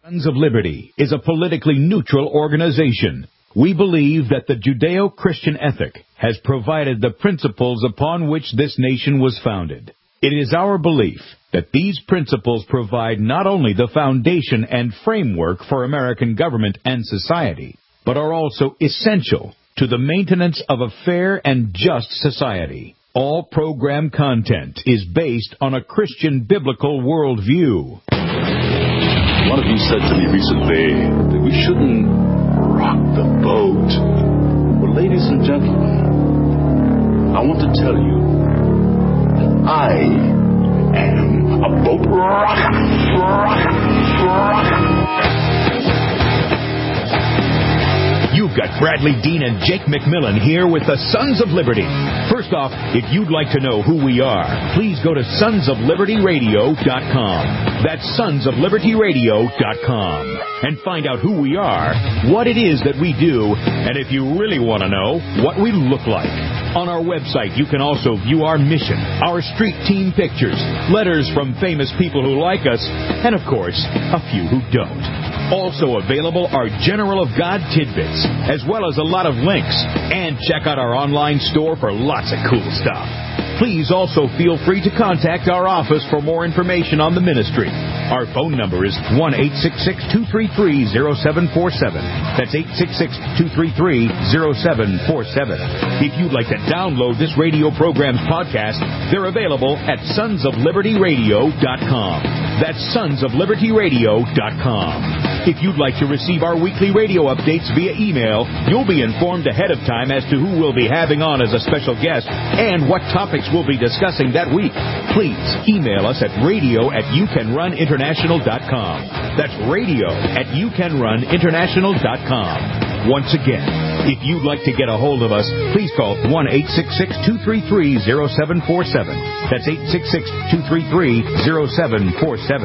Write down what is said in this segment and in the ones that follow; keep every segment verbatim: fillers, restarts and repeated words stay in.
Sons of Liberty is a politically neutral organization. We believe that the Judeo-Christian ethic has provided the principles upon which this nation was founded. It is our belief that these principles provide not only the foundation and framework for American government and society, but are also essential to the maintenance of a fair and just society. All program content is based on a Christian biblical worldview. One of you said to me recently that we shouldn't rock the boat. Well, ladies and gentlemen, I want to tell you that I am a boat rocker, rocker, rocker. You've got Bradley Dean and Jake McMillan here with the Sons of Liberty. First off, if you'd like to know who we are, please go to sons of liberty radio dot com. That's sons of liberty radio dot com. And find out who we are, what it is that we do, and if you really want to know, what we look like. On our website, you can also view our mission, our street team pictures, letters from famous people who like us, and of course, a few who don't. Also available are General of God tidbits, as well as a lot of links. And check out our online store for lots of cool stuff. Please also feel free to contact our office for more information on the ministry. Our phone number is one eight six six, two three three, zero seven four seven. That's eight six six, two three three, zero seven four seven. If you'd like to download this radio program's podcast, they're available at sons of liberty radio dot com. That's sons of liberty radio dot com. If you'd like to receive our weekly radio updates via email, you'll be informed ahead of time as to who we'll be having on as a special guest and what topics we'll be discussing that week. Please email us at radio at you can run international dot com. That's radio at you can run international dot com. Once again, if you'd like to get a hold of us, please call one eight six six, two three three, zero seven four seven. That's eight six six, two three three, zero seven four seven.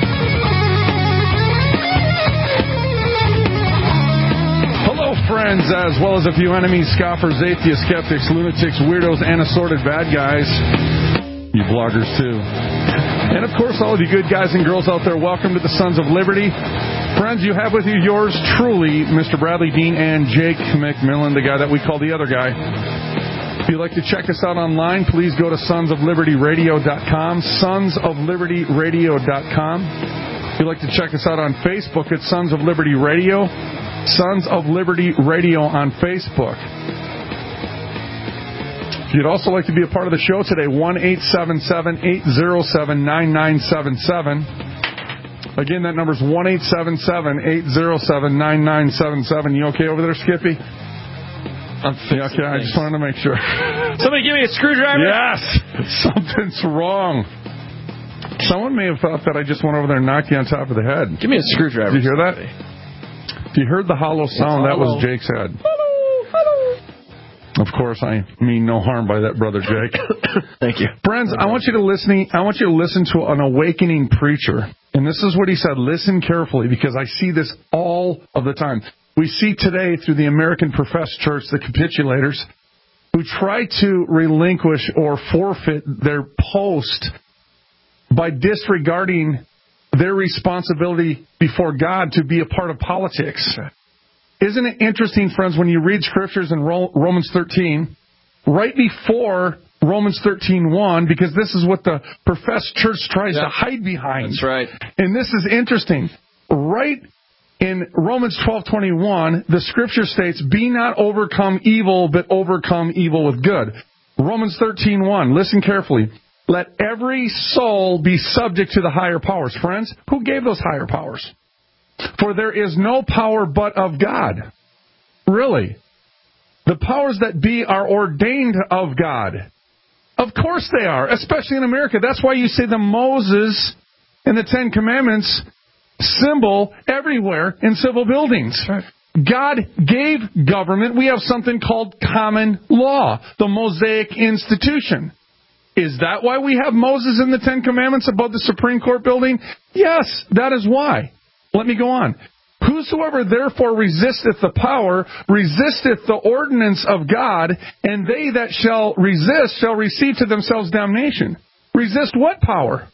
Friends, as well as a few enemies, scoffers, atheists, skeptics, lunatics, weirdos, and assorted bad guys. You bloggers, too. And, of course, all of you good guys and girls out there, welcome to the Sons of Liberty. Friends, you have with you yours truly, Mister Bradley Dean and Jake McMillan, the guy that we call the other guy. If you'd like to check us out online, please go to sons of liberty radio dot com, sons of liberty radio dot com. If you'd like to check us out on Facebook, it's Sons of Liberty Radio. Sons of Liberty Radio on Facebook. If you'd also like to be a part of the show today, one eight seven seven, eight zero seven, nine nine seven seven. Again, that number's one eight seven seven, eight zero seven, nine nine seven seven. You okay over there, Skippy? I'm yeah, okay, I just wanted to make sure. Somebody give me a screwdriver? Yes! Something's wrong. Someone may have thought that I just went over there and knocked you on top of the head. Give me a screwdriver. Did you hear that? If you heard the hollow sound, that was Jake's head. Hello, hello. Of course, I mean no harm by that, Brother Jake. Thank you. Friends, I want you to listen. I want you to listen to an awakening preacher. And this is what he said. Listen carefully, because I see this all of the time. We see today through the American Professed Church, the capitulators, who try to relinquish or forfeit their post by disregarding their responsibility before God to be a part of politics. Isn't it interesting, friends, when you read scriptures in Romans thirteen, right before Romans thirteen one, because this is what the professed church tries yep. to hide behind. That's right. And this is interesting. Right in Romans twelve twenty-one, the scripture states, "Be not overcome evil, but overcome evil with good." Romans thirteen one, listen carefully. Let every soul be subject to the higher powers. Friends, who gave those higher powers? For there is no power but of God. Really? The powers that be are ordained of God. Of course they are, especially in America. That's why you see the Moses and the Ten Commandments symbol everywhere in civil buildings. God gave government. We have something called common law, the Mosaic institution. Is that why we have Moses and the Ten Commandments above the Supreme Court building? Yes, that is why. Let me go on. Whosoever therefore resisteth the power, resisteth the ordinance of God, and they that shall resist shall receive to themselves damnation. Resist what power?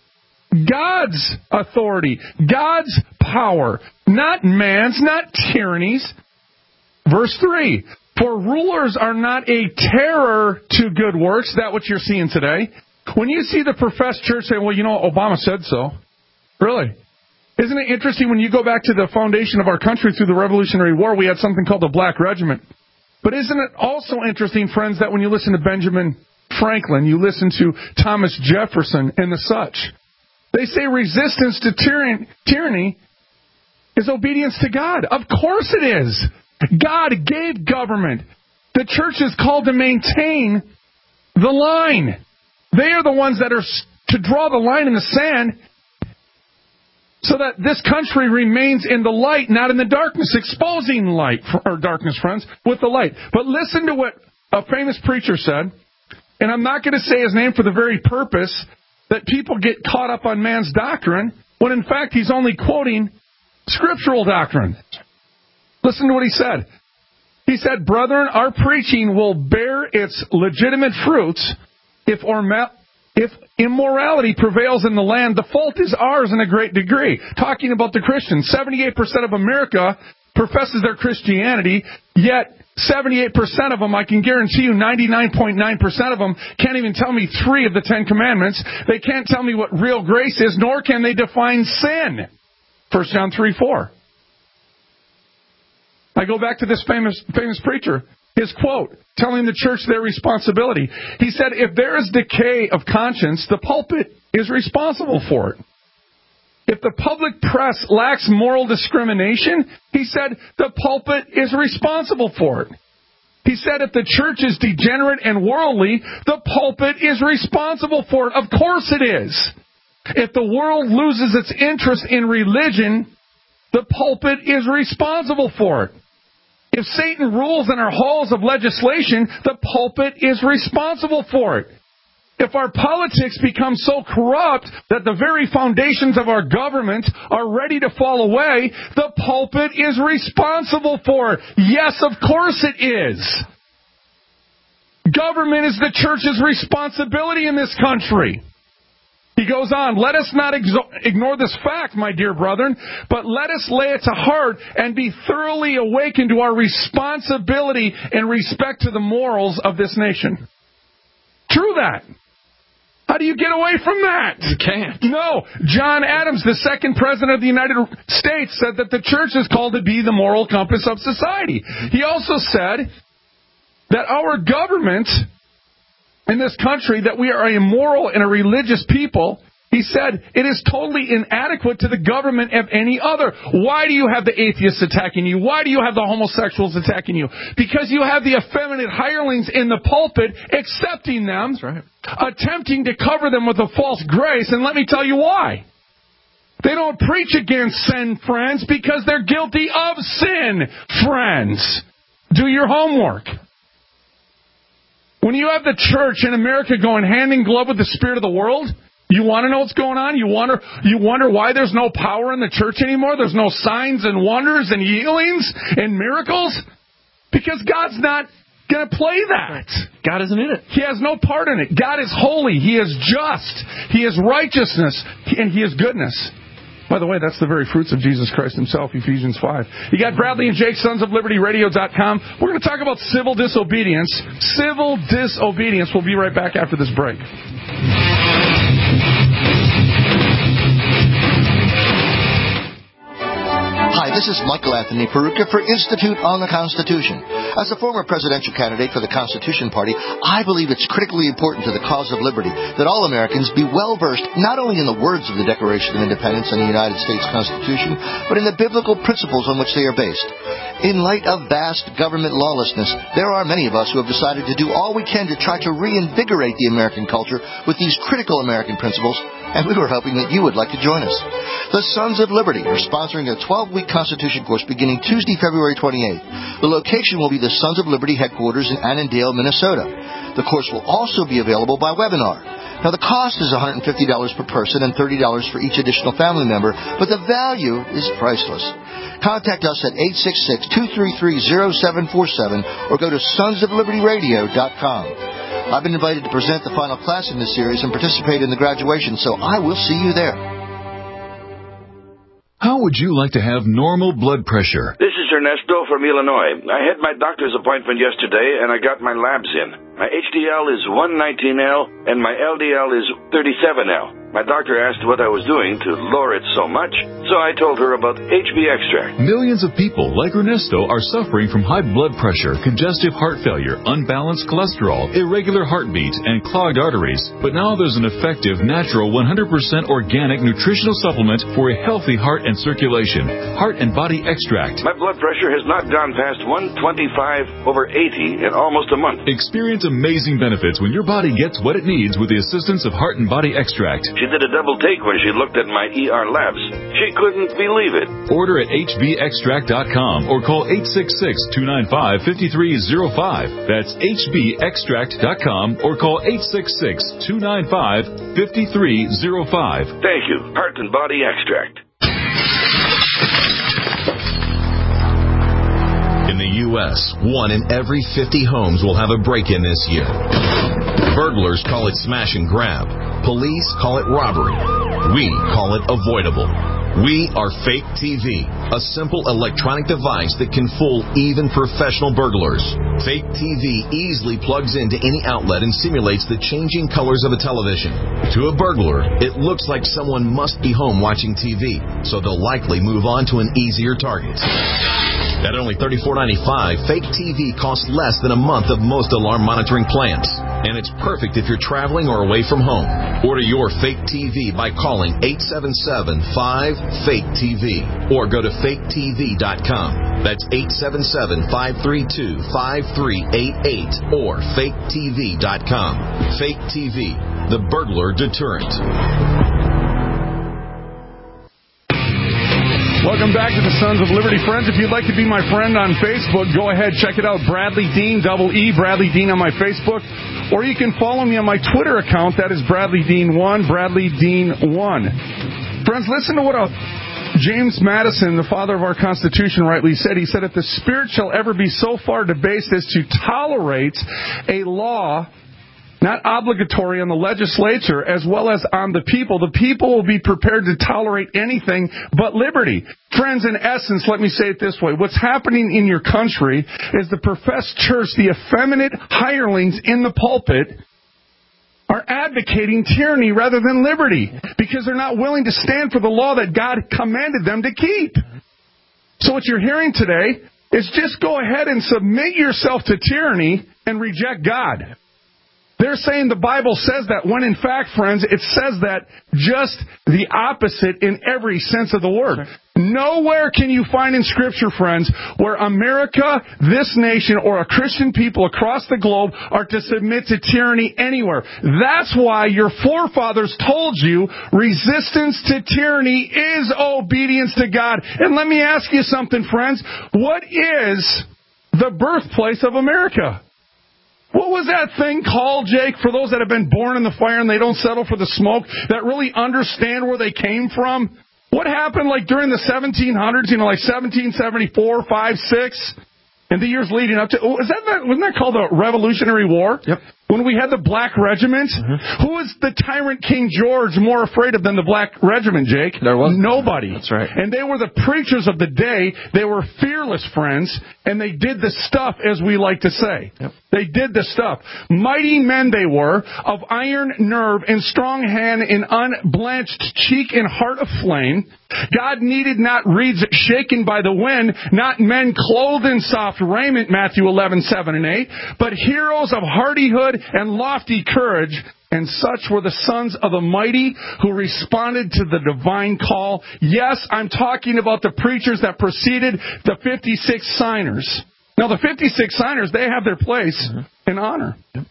God's authority, God's power, not man's, not tyranny's. Verse three, for rulers are not a terror to good works, that what you're seeing today. When you see the professed church say, well, you know, Obama said so. Really? Isn't it interesting when you go back to the foundation of our country through the Revolutionary War, we had something called the Black Regiment. But isn't it also interesting, friends, that when you listen to Benjamin Franklin, you listen to Thomas Jefferson and the such, they say resistance to tyranny, tyranny is obedience to God. Of course it is. God gave government. The church is called to maintain the line. They are the ones that are to draw the line in the sand so that this country remains in the light, not in the darkness, exposing light, or darkness, friends, with the light. But listen to what a famous preacher said, and I'm not going to say his name for the very purpose that people get caught up on man's doctrine, when in fact he's only quoting scriptural doctrine. Listen to what he said. He said, brethren, our preaching will bear its legitimate fruits if, orma- if immorality prevails in the land. The fault is ours in a great degree. Talking about the Christians, seventy-eight percent of America professes their Christianity, yet seventy-eight percent of them, I can guarantee you, ninety-nine point nine percent of them can't even tell me three of the Ten Commandments. They can't tell me what real grace is, nor can they define sin. First John three four. I go back to this famous famous preacher, his quote, telling the church their responsibility. He said, if there is decay of conscience, the pulpit is responsible for it. If the public press lacks moral discrimination, he said, the pulpit is responsible for it. He said, if the church is degenerate and worldly, the pulpit is responsible for it. Of course it is. If the world loses its interest in religion, the pulpit is responsible for it. If Satan rules in our halls of legislation, the pulpit is responsible for it. If our politics become so corrupt that the very foundations of our government are ready to fall away, the pulpit is responsible for it. Yes, of course it is. Government is the church's responsibility in this country. He goes on, let us not exo- ignore this fact, my dear brethren, but let us lay it to heart and be thoroughly awakened to our responsibility in respect to the morals of this nation. True that. How do you get away from that? You can't. No. John Adams, the second president of the United States, said that the church is called to be the moral compass of society. He also said that our government in this country, that we are a moral and a religious people. He said it is totally inadequate to the government of any other. Why do you have the atheists attacking you? Why do you have the homosexuals attacking you? Because you have the effeminate hirelings in the pulpit accepting them, That's right. attempting to cover them with a false grace. And let me tell you why. They don't preach against sin, friends, because they're guilty of sin, friends. Do your homework. When you have the church in America going hand in glove with the spirit of the world, you want to know what's going on? You wonder, you wonder why there's no power in the church anymore? There's no signs and wonders and healings and miracles? Because God's not going to play that. God isn't in it. He has no part in it. God is holy. He is just. He is righteousness. And He is goodness. By the way, that's the very fruits of Jesus Christ Himself, Ephesians five. You got Bradley and Jake, sons of liberty radio dot com. We're going to talk about civil disobedience. Civil disobedience. We'll be right back after this break. Hi, this is Michael Anthony Peruka for Institute on the Constitution. As a former presidential candidate for the Constitution Party, I believe it's critically important to the cause of liberty that all Americans be well-versed not only in the words of the Declaration of Independence and the United States Constitution, but in the biblical principles on which they are based. In light of vast government lawlessness, there are many of us who have decided to do all we can to try to reinvigorate the American culture with these critical American principles, and we were hoping that you would like to join us. The Sons of Liberty are sponsoring a twelve-week Constitution course beginning Tuesday, February twenty-eighth. The location will be the Sons of Liberty headquarters in Annandale, Minnesota. The course will also be available by webinar. Now, the cost is one hundred fifty dollars per person and thirty dollars for each additional family member, but the value is priceless. Contact us at eight six six, two three three, zero seven four seven or go to sons of liberty radio dot com. I've been invited to present the final class in this series and participate in the graduation, so I will see you there. How would you like to have normal blood pressure? This is Ernesto from Illinois. I had my doctor's appointment yesterday, and I got my labs in. My H D L is one nineteen L, and my L D L is thirty-seven L. My doctor asked what I was doing to lower it so much, so I told her about H B extract. Millions of people like Ernesto are suffering from high blood pressure, congestive heart failure, unbalanced cholesterol, irregular heartbeat, and clogged arteries. But now there's an effective, natural, one hundred percent organic nutritional supplement for a healthy heart and circulation. Heart and Body Extract. My blood pressure has not gone past one twenty-five over eighty in almost a month. Experience amazing benefits when your body gets what it needs with the assistance of Heart and Body Extract. She did a double take when she looked at my E R labs. She couldn't believe it. Order at H B extract dot com or call eight six six, two nine five, five three zero five. That's H B extract dot com or call eight six six, two nine five, five three zero five. Thank you. Heart and Body Extract. In the U S, one in every fifty homes will have a break-in this year. Burglars call it smash and grab. Police call it robbery. We call it avoidable. We are Fake T V, a simple electronic device that can fool even professional burglars. Fake T V easily plugs into any outlet and simulates the changing colors of a television. To a burglar, it looks like someone must be home watching T V, so they'll likely move on to an easier target. At only thirty-four ninety-five, Fake T V costs less than a month of most alarm monitoring plans. And it's perfect if you're traveling or away from home. Order your Fake T V by calling eight seven seven, five, fake T V or go to fake T V dot com. That's eight seven seven, five three two, five three eight eight or fake T V dot com. Fake T V, the burglar deterrent. Welcome back to the Sons of Liberty. Friends, if you'd like to be my friend on Facebook, go ahead, check it out. Bradley Dean, double E, Bradley Dean on my Facebook. Or you can follow me on my Twitter account. That is Bradley Dean one, Bradley Dean one. Friends, listen to what a James Madison, the father of our Constitution, rightly said. He said, if the Spirit shall ever be so far debased as to tolerate a law not obligatory on the legislature as well as on the people, the people will be prepared to tolerate anything but liberty. Friends, in essence, let me say it this way. What's happening in your country is the professed church, the effeminate hirelings in the pulpit, are advocating tyranny rather than liberty because they're not willing to stand for the law that God commanded them to keep. So what you're hearing today is just go ahead and submit yourself to tyranny and reject God. They're saying the Bible says that, when in fact, friends, it says that just the opposite in every sense of the word. Nowhere can you find in Scripture, friends, where America, this nation, or a Christian people across the globe are to submit to tyranny anywhere. That's why your forefathers told you resistance to tyranny is obedience to God. And let me ask you something, friends. What is the birthplace of America? What was that thing called, Jake, for those that have been born in the fire and they don't settle for the smoke, that really understand where they came from? What happened like during the seventeen hundreds, you know, like seventeen seventy-four, five, six, and the years leading up to, oh, is that, that wasn't that called the Revolutionary War? Yep. When we had the Black Regiment, mm-hmm. Who was the tyrant King George more afraid of than the Black Regiment, Jake? There was nobody. That's right. And they were the preachers of the day. They were fearless, friends, and they did the stuff, as we like to say. Yep. They did the stuff. Mighty men they were, of iron nerve and strong hand and unblenched cheek and heart of flame. God needed not reeds shaken by the wind, not men clothed in soft raiment, Matthew eleven, seven and eight, but heroes of hardihood and lofty courage, and such were the sons of the mighty who responded to the divine call. Yes, I'm talking about the preachers that preceded the fifty-six signers. Now, the fifty-six signers, they have their place mm-hmm. in honor. Yep.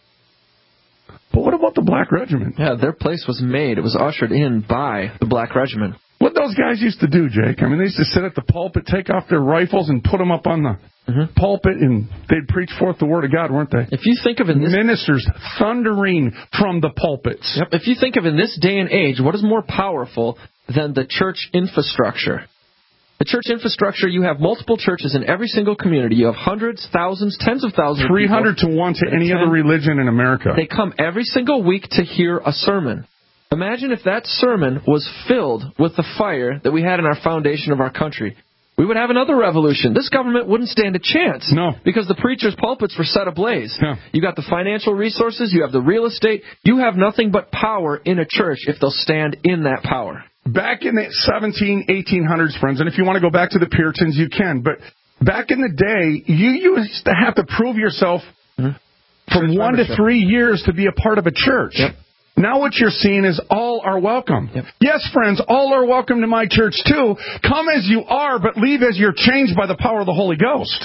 But what about the Black Regiment? Yeah, their place was made. It was ushered in by the Black Regiment. What those guys used to do, Jake, I mean, they used to sit at the pulpit, take off their rifles, and put them up on the mm-hmm. pulpit, and they'd preach forth the Word of God, weren't they? If you think of it in this... Ministers thundering from the pulpits. Yep. If you think of in this day and age, what is more powerful than the church infrastructure? The church infrastructure, you have multiple churches in every single community. You have hundreds, thousands, tens of thousands of people. three hundred to one to any other religion in America. They come every single week to hear a sermon. Imagine if that sermon was filled with the fire that we had in our foundation of our country. We would have another revolution. This government wouldn't stand a chance. No. Because the preachers' pulpits were set ablaze. Yeah. You got the financial resources. You have the real estate. You have nothing but power in a church if they'll stand in that power. Back in the seventeen, eighteen hundreds, friends, and if you want to go back to the Puritans, you can. But back in the day, you used to have to prove yourself mm-hmm. from church one membership. to three years to be a part of a church. Yep. Now what you're seeing is all are welcome. Yep. Yes, friends, all are welcome to my church too. Come as you are, but leave as you're changed by the power of the Holy Ghost.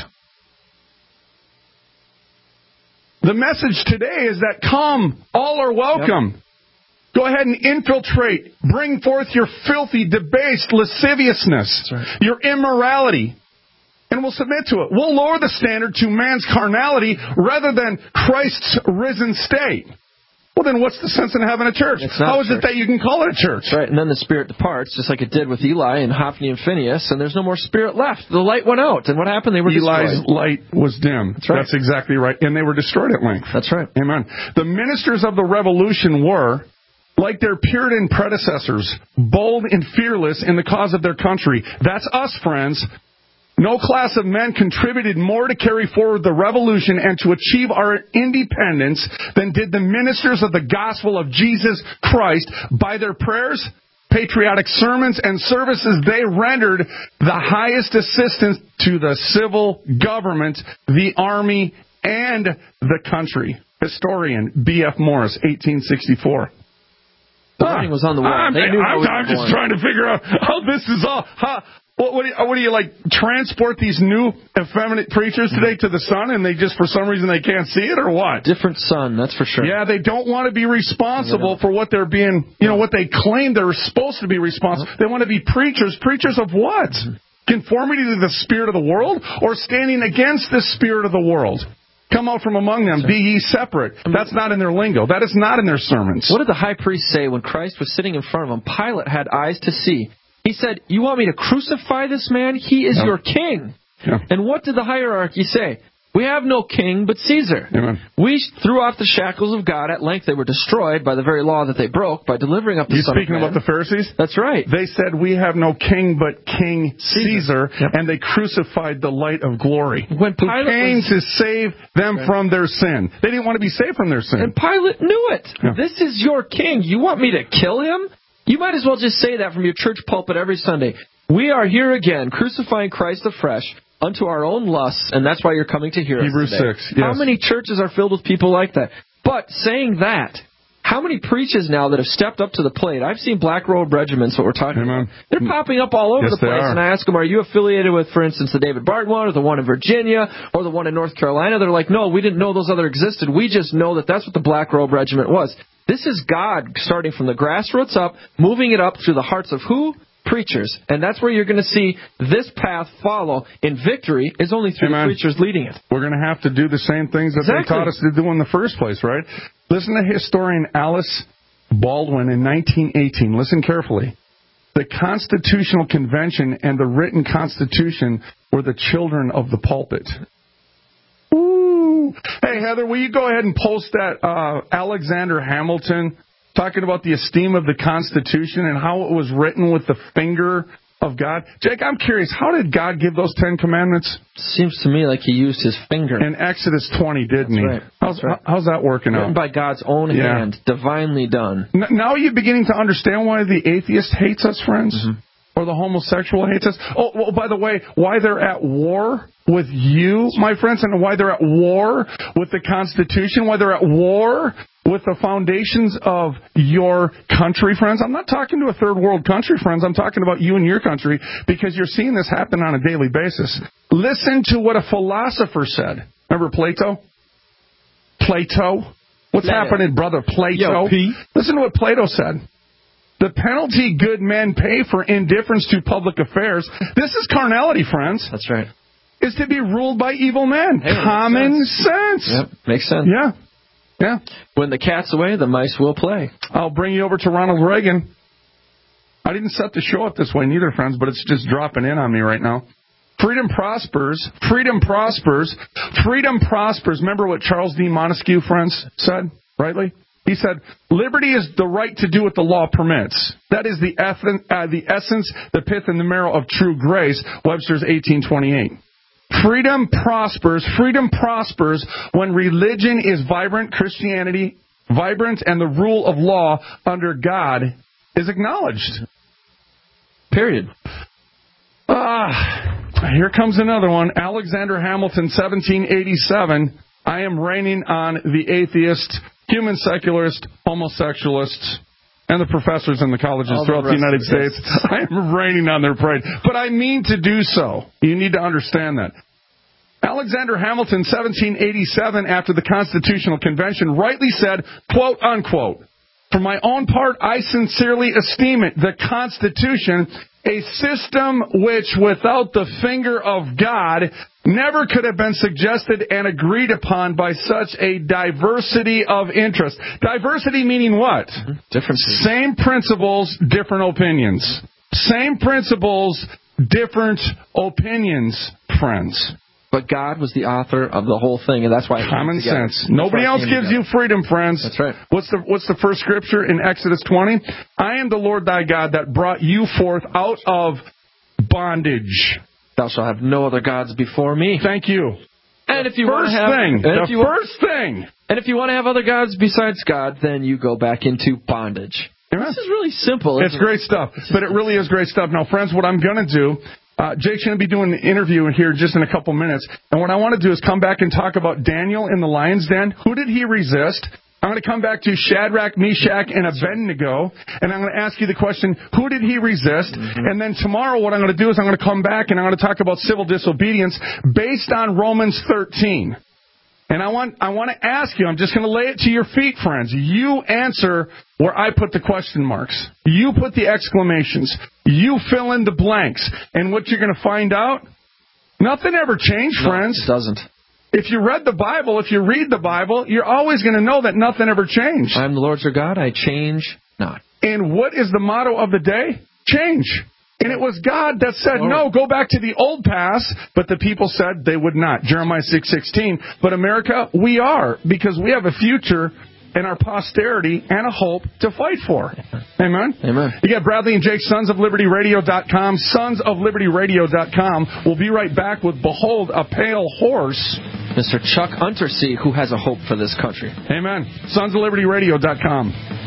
The message today is that come, all are welcome. Yep. Go ahead and infiltrate. Bring forth your filthy, debased lasciviousness, right. your immorality. And we'll submit to it. We'll lower the standard to man's carnality rather than Christ's risen state. Well, then what's the sense in having a church? How is church. it that you can call it a church? That's right, and then the Spirit departs, just like it did with Eli and Hophni and Phinehas, and there's no more Spirit left. The light went out, and what happened? They were Eli's destroyed. light was dim. That's right. That's exactly right. And they were destroyed at length. That's right. Amen. The ministers of the revolution were, like their Puritan predecessors, bold and fearless in the cause of their country. That's us, friends. No class of men contributed more to carry forward the revolution and to achieve our independence than did the ministers of the gospel of Jesus Christ. By their prayers, patriotic sermons, and services, they rendered the highest assistance to the civil government, the army, and the country. Historian B F Morris, eighteen sixty-four. The writing was on the wall. I'm, They knew I'm, how we I'm were just going. trying to figure out how this is all... How, What, what, do you, what do you, like, transport these new effeminate preachers today to the sun and they just, for some reason, they can't see it, or what? Different sun, that's for sure. Yeah, they don't want to be responsible for what they're being, you know, what they claim they're supposed to be responsible. They want to be preachers. Preachers of what? Conformity to the spirit of the world or standing against the spirit of the world? Come out from among them, be ye separate. That's not in their lingo. That is not in their sermons. What did the high priest say when Christ was sitting in front of him? Pilate had eyes to see. He said, you want me to crucify this man? He is yeah. your king. Yeah. And what did the hierarchy say? We have no king but Caesar. Amen. We threw off the shackles of God. At length they were destroyed by the very law that they broke by delivering up the you Son of Man. speaking about the Pharisees? That's right. They said, we have no king but King Caesar, Yep. and they crucified the light of glory. When Pilate who came was... to save them right. from their sin. They didn't want to be saved from their sin. And Pilate knew it. Yeah. This is your king. You want me to kill him? You might as well just say that from your church pulpit every Sunday. We are here again, crucifying Christ afresh unto our own lusts, and that's why you're coming to hear Hebrews us today. six, yes. How many churches are filled with people like that? But saying that, how many preachers now that have stepped up to the plate? I've seen black robe regiments, what we're talking Amen. about. They're popping up all over yes, the place, and I ask them, are you affiliated with, for instance, the David Barton one, or the one in Virginia, or the one in North Carolina? They're like, no, we didn't know those other existed. We just know that that's what the black robe regiment was. This is God starting from the grassroots up, moving it up through the hearts of who? Preachers. And that's where you're going to see this path follow in victory is only through Amen. the preachers leading it. We're going to have to do the same things that Exactly. they taught us to do in the first place, right? Listen to historian Alice Baldwin in nineteen eighteen. Listen carefully. The Constitutional Convention and the written Constitution were the children of the pulpit. Ooh. Hey, Heather, will you go ahead and post that uh, Alexander Hamilton talking about the esteem of the Constitution and how it was written with the finger of God? Jake, I'm curious, how did God give those Ten Commandments? Seems to me like he used his finger. In Exodus twenty, didn't That's he? right. How's, That's right. how's that working Written out? by God's own Yeah. hand, divinely done. N- now you're beginning to understand why the atheist hates us, friends? Mm-hmm. Or the homosexual hates us? Oh, well, by the way, why they're at war with you, my friends, and why they're at war with the Constitution, why they're at war with the foundations of your country, friends. I'm not talking to a third world country, friends. I'm talking about you and your country, because you're seeing this happen on a daily basis. Listen to what a philosopher said. Remember Plato? Plato? What's Plato. happening, brother Plato? Yo, P. Listen to what Plato said. The penalty good men pay for indifference to public affairs, this is carnality, friends. That's right. Is to be ruled by evil men. Hey, Common sense. sense. Yep, makes sense. Yeah. Yeah. When the cat's away, the mice will play. I'll bring you over to Ronald Reagan. I didn't set the show up this way neither, friends, but it's just dropping in on me right now. Freedom prospers. Freedom prospers. Freedom prospers. Remember what Charles D. Montesquieu, friends, said, rightly? He said, liberty is the right to do what the law permits. That is the, eff- uh, the essence, the pith, and the marrow of true grace, Webster's eighteen twenty-eight. Freedom prospers. Freedom prospers when religion is vibrant, Christianity vibrant, and the rule of law under God is acknowledged. Period. Ah, here comes another one. Alexander Hamilton, seventeen eighty-seven. I am raining on the atheist, human secularist, homosexualists, and the professors in the colleges All throughout the the United rest States. I am raining on their parade. But I mean to do so. You need to understand that. Alexander Hamilton, seventeen eighty-seven, after the Constitutional Convention, rightly said, quote, unquote, for my own part, I sincerely esteem it, the Constitution, a system which, without the finger of God, never could have been suggested and agreed upon by such a diversity of interest. Diversity meaning what? Differences. Same principles, different opinions. Same principles, different opinions, friends. But God was the author of the whole thing, and that's why it common came together. sense. Nobody else gives together. you freedom, friends. That's right. What's the What's the first scripture in Exodus twenty? I am the Lord thy God that brought you forth out of bondage. Thou shalt have no other gods before me. Thank you. And if you first want to have, thing, and the if you, first thing. And if you want to have other gods besides God, then you go back into bondage. Amen. This is really simple. It's great stuff, but it really is great stuff. Now, friends, what I'm going to do. Uh, Jake's going to be doing an interview here just in a couple minutes. And what I want to do is come back and talk about Daniel in the lion's den. Who did he resist? I'm going to come back to Shadrach, Meshach, and Abednego. And I'm going to ask you the question, who did he resist? Mm-hmm. And then tomorrow what I'm going to do is I'm going to come back and I'm going to talk about civil disobedience based on Romans thirteen. And I want I want to ask you, I'm just going to lay it to your feet, friends. You answer where I put the question marks. You put the exclamations. You fill in the blanks. And what you're going to find out, nothing ever changed, no, friends. It doesn't. If you read the Bible, if you read the Bible, you're always going to know that nothing ever changed. I am the Lord your God, I change not. And what is the motto of the day? Change. And it was God that said, no, go back to the old past. But the people said they would not. Jeremiah six sixteen. But America, we are. Because we have a future and our posterity and a hope to fight for. Amen? Amen. You got Bradley and Jake, sons of liberty radio dot com, sons of liberty radio dot com. We'll be right back with Behold, a Pale Horse. Mister Chuck Untersea, who has a hope for this country. Amen. sons of liberty radio dot com.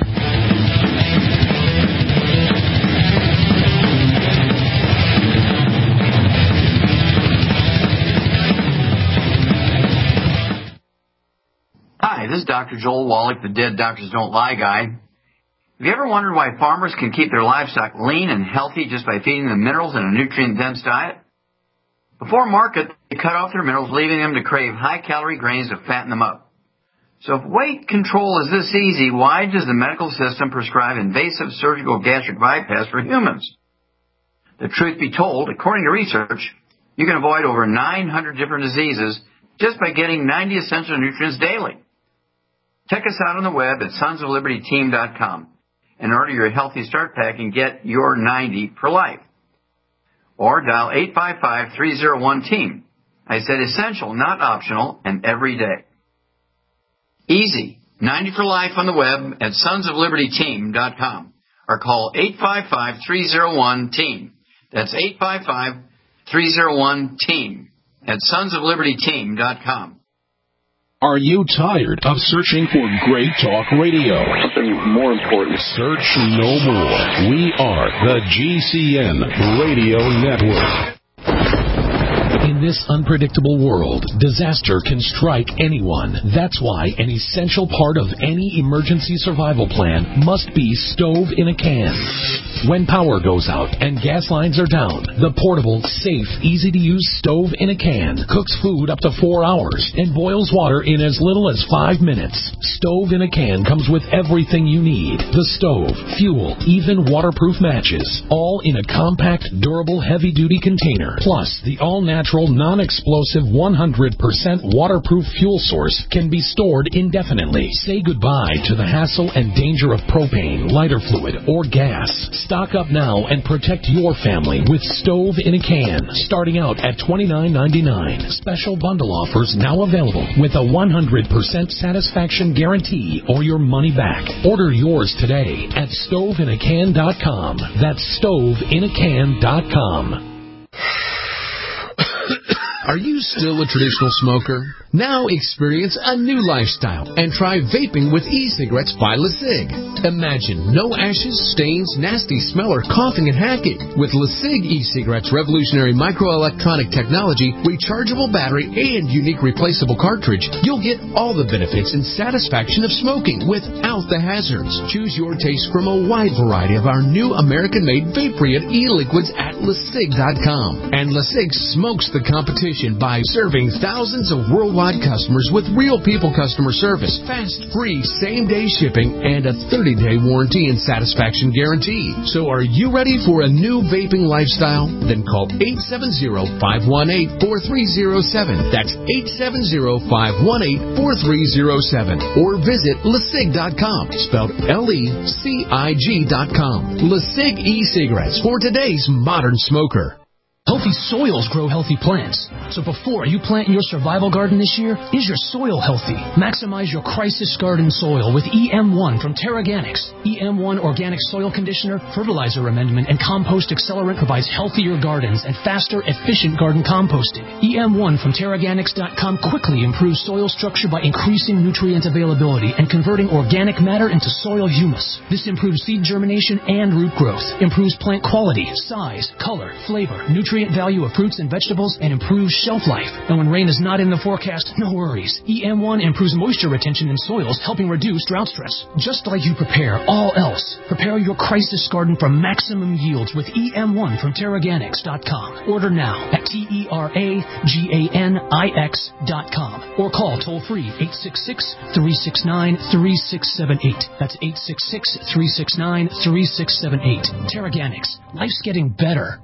Hi, this is Doctor Joel Wallach, the Dead Doctors Don't Lie guy. Have you ever wondered why farmers can keep their livestock lean and healthy just by feeding them minerals in a nutrient-dense diet? Before market, they cut off their minerals, leaving them to crave high-calorie grains to fatten them up. So if weight control is this easy, why does the medical system prescribe invasive surgical gastric bypass for humans? The truth be told, according to research, you can avoid over nine hundred different diseases just by getting ninety essential nutrients daily. Check us out on the web at sons of liberty team dot com and order your Healthy Start Pack and get your ninety for life. Or dial eight five five, three oh one, team. I said essential, not optional, and every day. Easy. ninety for life on the web at sons of liberty team dot com or call eight five five, three oh one, team. That's eight five five, three oh one, team at sons of liberty team dot com. Are you tired of searching for great talk radio? Something more important. Search no more. We are the G C N Radio Network. In this unpredictable world, disaster can strike anyone. That's why an essential part of any emergency survival plan must be stove in a can. When power goes out and gas lines are down, the portable, safe, easy-to-use stove in a can cooks food up to four hours and boils water in as little as five minutes. Stove in a can comes with everything you need. The stove, fuel, even waterproof matches, all in a compact, durable, heavy-duty container. Plus, the all-natural natural, non-explosive, one hundred percent waterproof fuel source can be stored indefinitely. Say goodbye to the hassle and danger of propane, lighter fluid, or gas. Stock up now and protect your family with Stove in a Can, starting out at twenty-nine ninety-nine. Special bundle offers now available with a one hundred percent satisfaction guarantee or your money back. Order yours today at stove in a can dot com. That's stove in a can dot com. Are you still a traditional smoker? Now experience a new lifestyle and try vaping with e-cigarettes by LeSig. Imagine no ashes, stains, nasty smell, or coughing and hacking. With LeSig e-cigarettes' revolutionary microelectronic technology, rechargeable battery, and unique replaceable cartridge, you'll get all the benefits and satisfaction of smoking without the hazards. Choose your taste from a wide variety of our new American-made Vaporeon e-liquids at LeSig dot com. And LeSig smokes the competition by serving thousands of worldwide customers with real people customer service, fast, free, same-day shipping, and a thirty-day warranty and satisfaction guarantee. So are you ready for a new vaping lifestyle? Then call eight seven zero, five one eight, four three zero seven. That's eight seven zero, five one eight, four three zero seven. Or visit LeSig dot com, spelled L E C I G dot com. LeSig e-cigarettes for today's modern smoker. Healthy soils grow healthy plants. So before you plant your survival garden this year, is your soil healthy? Maximize your crisis garden soil with E M one from Terraganics. E M one Organic Soil Conditioner, Fertilizer Amendment, and Compost Accelerant provides healthier gardens and faster, efficient garden composting. E M one from Terraganics dot com quickly improves soil structure by increasing nutrient availability and converting organic matter into soil humus. This improves seed germination and root growth, improves plant quality, size, color, flavor, nutrient value of fruits and vegetables, and improves shelf life. And when rain is not in the forecast, no worries. E M one improves moisture retention in soils, helping reduce drought stress. Just like you prepare all else, prepare your crisis garden for maximum yields with E M one from Terraganics dot com. Order now at T E R A G A N I X dot com or call toll-free eight six six, three six nine, three six seven eight. That's eight six six, three six nine, three six seven eight. Terraganics. Life's getting better.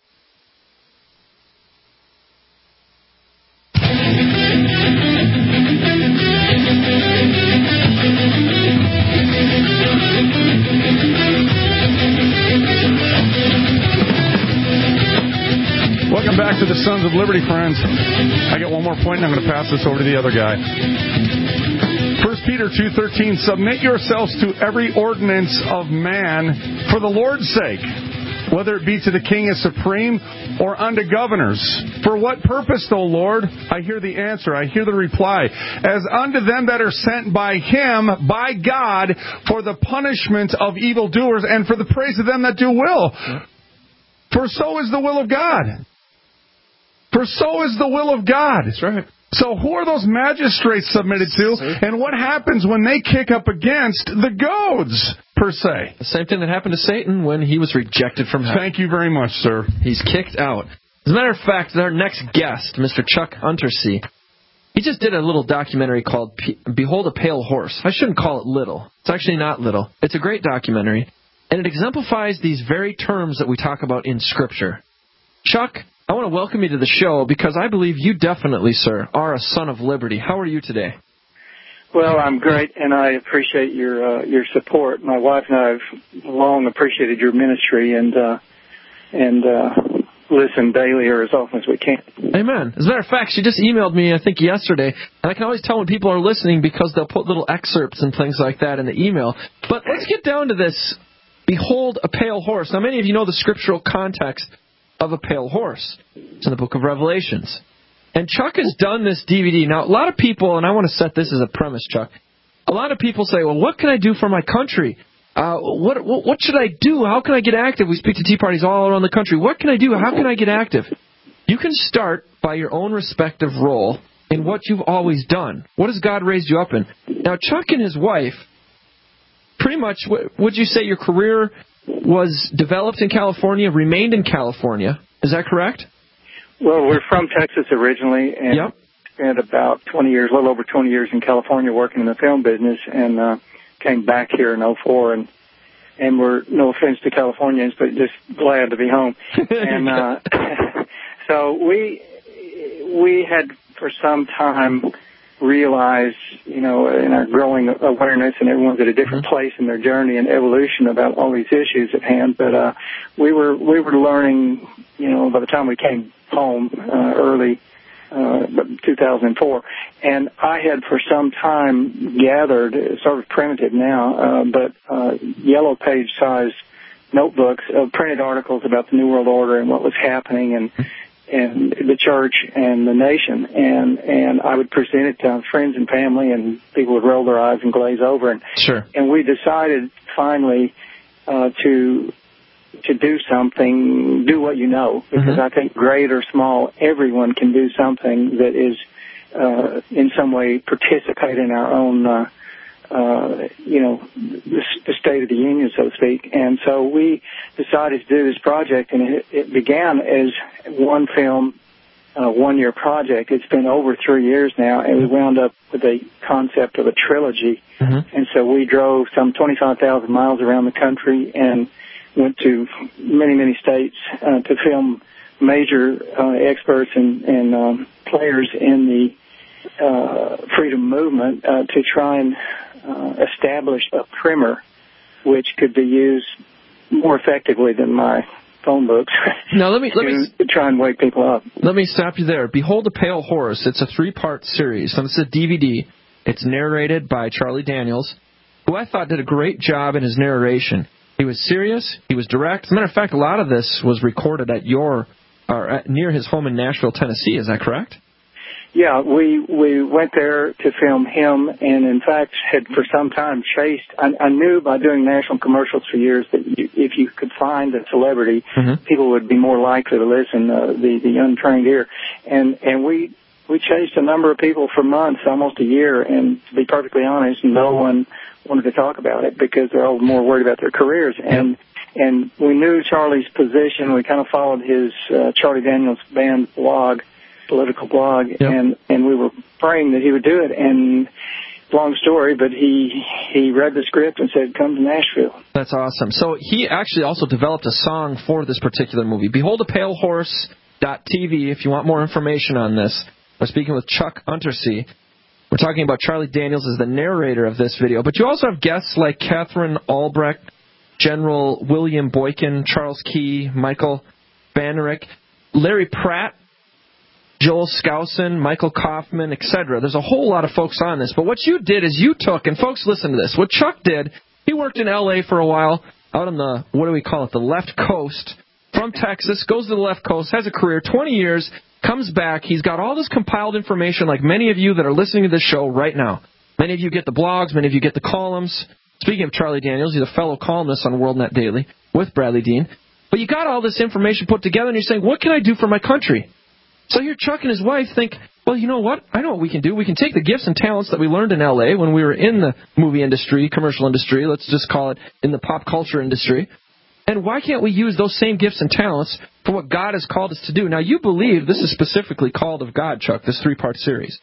Welcome back to the Sons of Liberty, friends. I got one more point, and I'm going to pass this over to the other guy. First Peter two thirteen, submit yourselves to every ordinance of man for the Lord's sake, whether it be to the king as supreme or unto governors. For what purpose, though, Lord? I hear the answer. I hear the reply. As unto them that are sent by him, by God, for the punishment of evildoers and for the praise of them that do will. For so is the will of God. For so is the will of God. That's right. So who are those magistrates submitted to, and what happens when they kick up against the goads, per se? The same thing that happened to Satan when he was rejected from heaven. Thank you very much, sir. He's kicked out. As a matter of fact, our next guest, Mister Chuck Untersee, he just did a little documentary called Behold a Pale Horse. I shouldn't call it little. It's actually not little. It's a great documentary, and it exemplifies these very terms that we talk about in Scripture. Chuck, I want to welcome you to the show because I believe you definitely, sir, are a son of liberty. How are you today? Well, I'm great, and I appreciate your uh, your support. My wife and I have long appreciated your ministry and uh, and uh, listen daily or as often as we can. Amen. As a matter of fact, she just emailed me, I think, yesterday, and I can always tell when people are listening because they'll put little excerpts and things like that in the email. But let's get down to this. Behold a pale horse. Now, many of you know the scriptural context of a pale horse. It's in the book of Revelations. And Chuck has done this D V D. Now, a lot of people, and I want to set this as a premise, Chuck, a lot of people say, well, what can I do for my country? Uh, what, what what should I do? How can I get active? We speak to tea parties all around the country. What can I do? How can I get active? You can start by your own respective role in what you've always done. What has God raised you up in? Now, Chuck and his wife, pretty much, would you say your career was developed in California, remained in California. Is that correct? Well, we're from Texas originally, and yep. spent about twenty years, a little over twenty years in California working in the film business, and uh, came back here in oh four, and and we're, no offense to Californians, but just glad to be home. and uh, so we, we had for some time realized, you know, in our growing awareness, and everyone's at a different mm-hmm. place in their journey and evolution about all these issues at hand. But uh, we were we were learning, you know, by the time we came home uh, early. Uh, two thousand four, and I had for some time gathered, sort of primitive now, uh, but uh, yellow page size notebooks of printed articles about the New World Order and what was happening and and the church and the nation, and and I would present it to friends and family, and people would roll their eyes and glaze over, and sure. and we decided finally uh, to. to do something, do what you know, because mm-hmm. I think great or small, everyone can do something that is uh, in some way participate in our own, uh, uh, you know, the, the state of the union, so to speak. And so we decided to do this project, and it, it began as one film, uh, one-year project. It's been over three years now, and we wound up with a concept of a trilogy. Mm-hmm. And so we drove some twenty-five thousand miles around the country and went to many, many states uh, to film major uh, experts and, and um, players in the uh, freedom movement uh, to try and uh, establish a primer which could be used more effectively than my phone books. Now let me to, let me to try and wake people up. Let me stop you there. Behold a Pale Horse. It's a three-part series. So it's a D V D. It's narrated by Charlie Daniels, who I thought did a great job in his narration. He was serious. He was direct. As a matter of fact, a lot of this was recorded at your, or at, near his home in Nashville, Tennessee. Is that correct? Yeah, we we went there to film him, and in fact had for some time chased. I, I knew by doing national commercials for years that you, if you could find a celebrity, mm-hmm. people would be more likely to listen. Uh, the the untrained ear, and and we we chased a number of people for months, almost a year, and to be perfectly honest, no one wanted to talk about it because they're all more worried about their careers. And and we knew Charlie's position. We kind of followed his uh, Charlie Daniels Band blog, political blog, yep. and and we were praying that he would do it. And long story, but he he read the script and said, "Come to Nashville." That's awesome. So he actually also developed a song for this particular movie. Behold a Pale Horse dot T V if you want more information on this. We're speaking with Chuck Untersee. We're talking about Charlie Daniels as the narrator of this video, but you also have guests like Catherine Albrecht, General William Boykin, Charles Key, Michael Banerick, Larry Pratt, Joel Skousen, Michael Kaufman, et cetera. There's a whole lot of folks on this, but what you did is you took, and folks, listen to this, what Chuck did, he worked in L A for a while, out on the, what do we call it, the left coast, from Texas, goes to the left coast, has a career, twenty years, comes back. He's got all this compiled information like many of you that are listening to this show right now. Many of you get the blogs. Many of you get the columns. Speaking of Charlie Daniels, he's a fellow columnist on WorldNet Daily with Bradley Dean. But you got all this information put together, and you're saying, what can I do for my country? So here Chuck and his wife think, well, you know what? I know what we can do. We can take the gifts and talents that we learned in L A when we were in the movie industry, commercial industry, let's just call it in the pop culture industry, and why can't we use those same gifts and talents for what God has called us to do? Now, you believe this is specifically called of God, Chuck, this three-part series.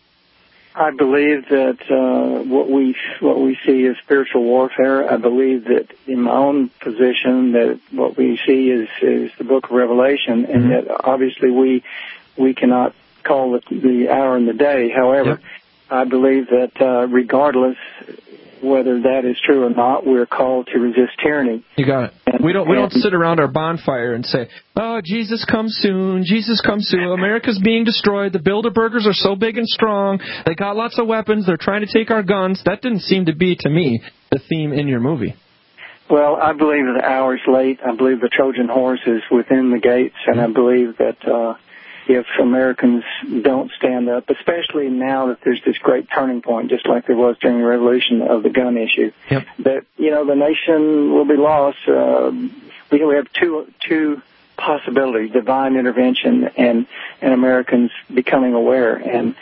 I believe that uh, what we what we see is spiritual warfare. I believe that in my own position that what we see is, is the book of Revelation, and mm-hmm. that obviously we we cannot call it the hour and the day. However, yep. I believe that uh, regardless whether that is true or not, we're called to resist tyranny. You got it. And, we don't we don't sit around our bonfire and say, "Oh, Jesus comes soon. Jesus comes soon. America's being destroyed. The Bilderbergers are so big and strong. They got lots of weapons. They're trying to take our guns." That didn't seem to be, to me, the theme in your movie. Well, I believe that the hour is late. I believe the Trojan horse is within the gates, and I believe that uh, if Americans don't stand up, especially now that there's this great turning point, just like there was during the revolution of the gun issue, yep. that, you know, the nation will be lost. Uh, we have two two possibilities, divine intervention and, and Americans becoming aware. And